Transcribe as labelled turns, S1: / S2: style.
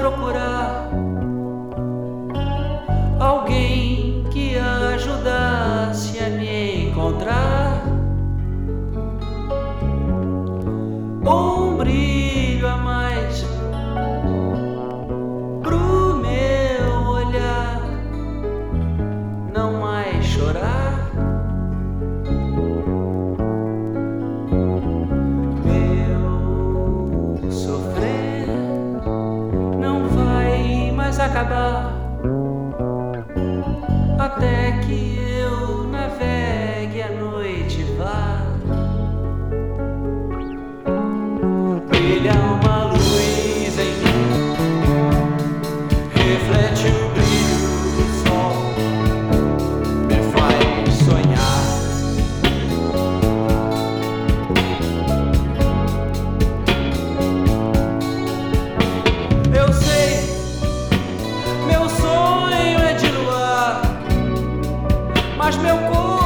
S1: procurar alguém que ajudasse a me encontrar, um brilho a mais pro meu olhar, não mais chorar. Meu sofrer não vai mais acabar até que eu navegue, a noite vá. Brilha uma luz em mim, reflete o brilho do sol, me faz sonhar. Eu sei, meu sonho é de luar, mas meu corpo